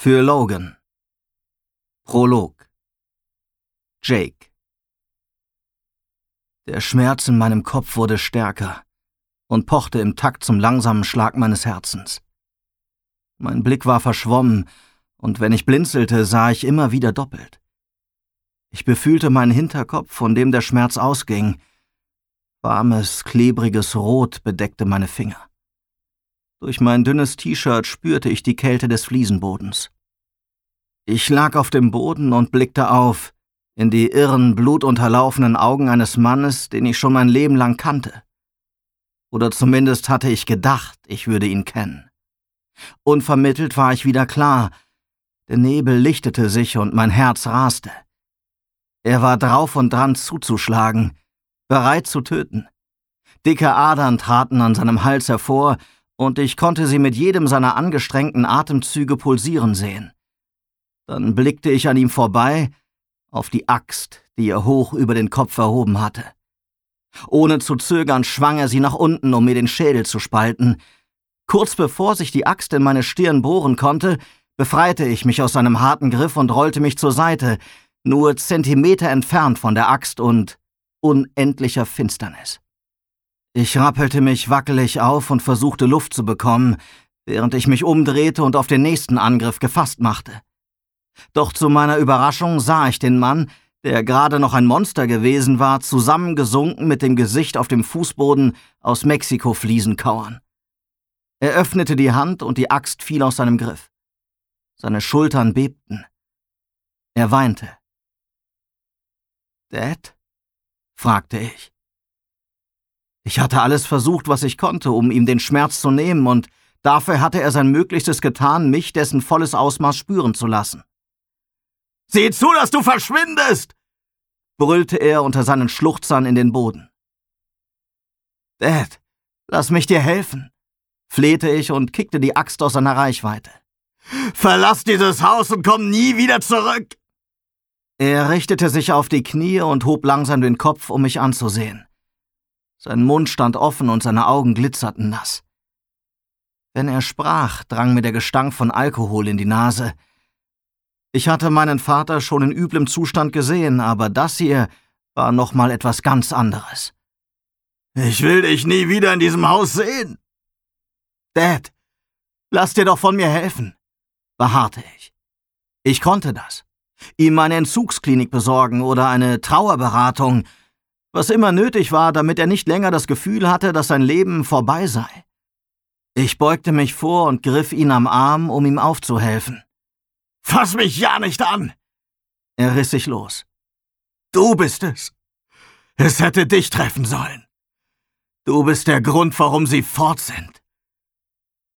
Für Logan. Prolog. Jake. Der Schmerz in meinem Kopf wurde stärker und pochte im Takt zum langsamen Schlag meines Herzens. Mein Blick war verschwommen, und wenn ich blinzelte, sah ich immer wieder doppelt. Ich befühlte meinen Hinterkopf, von dem der Schmerz ausging. Warmes, klebriges Rot bedeckte meine Finger. Durch mein dünnes T-Shirt spürte ich die Kälte des Fliesenbodens. Ich lag auf dem Boden und blickte auf, in die irren, blutunterlaufenen Augen eines Mannes, den ich schon mein Leben lang kannte. Oder zumindest hatte ich gedacht, ich würde ihn kennen. Unvermittelt war ich wieder klar. Der Nebel lichtete sich und mein Herz raste. Er war drauf und dran zuzuschlagen, bereit zu töten. Dicke Adern traten an seinem Hals hervor, und ich konnte sie mit jedem seiner angestrengten Atemzüge pulsieren sehen. Dann blickte ich an ihm vorbei, auf die Axt, die er hoch über den Kopf erhoben hatte. Ohne zu zögern schwang er sie nach unten, um mir den Schädel zu spalten. Kurz bevor sich die Axt in meine Stirn bohren konnte, befreite ich mich aus seinem harten Griff und rollte mich zur Seite, nur Zentimeter entfernt von der Axt und unendlicher Finsternis. Ich rappelte mich wackelig auf und versuchte Luft zu bekommen, während ich mich umdrehte und auf den nächsten Angriff gefasst machte. Doch zu meiner Überraschung sah ich den Mann, der gerade noch ein Monster gewesen war, zusammengesunken mit dem Gesicht auf dem Fußboden aus Mexiko-Fliesen kauern. Er öffnete die Hand und die Axt fiel aus seinem Griff. Seine Schultern bebten. Er weinte. »Dad?« fragte ich. Ich hatte alles versucht, was ich konnte, um ihm den Schmerz zu nehmen, und dafür hatte er sein Möglichstes getan, mich dessen volles Ausmaß spüren zu lassen. »Sieh zu, dass du verschwindest!« brüllte er unter seinen Schluchzern in den Boden. »Dad, lass mich dir helfen«, flehte ich und kickte die Axt aus seiner Reichweite. »Verlass dieses Haus und komm nie wieder zurück!« Er richtete sich auf die Knie und hob langsam den Kopf, um mich anzusehen. Sein Mund stand offen und seine Augen glitzerten nass. Wenn er sprach, drang mir der Gestank von Alkohol in die Nase. Ich hatte meinen Vater schon in üblem Zustand gesehen, aber das hier war noch mal etwas ganz anderes. »Ich will dich nie wieder in diesem Haus sehen!« »Dad, lass dir doch von mir helfen«, beharrte ich. Ich konnte das. Ihm eine Entzugsklinik besorgen oder eine Trauerberatung, was immer nötig war, damit er nicht länger das Gefühl hatte, dass sein Leben vorbei sei. Ich beugte mich vor und griff ihn am Arm, um ihm aufzuhelfen. »Fass mich ja nicht an!« Er riss sich los. »Du bist es. Es hätte dich treffen sollen. Du bist der Grund, warum sie fort sind.«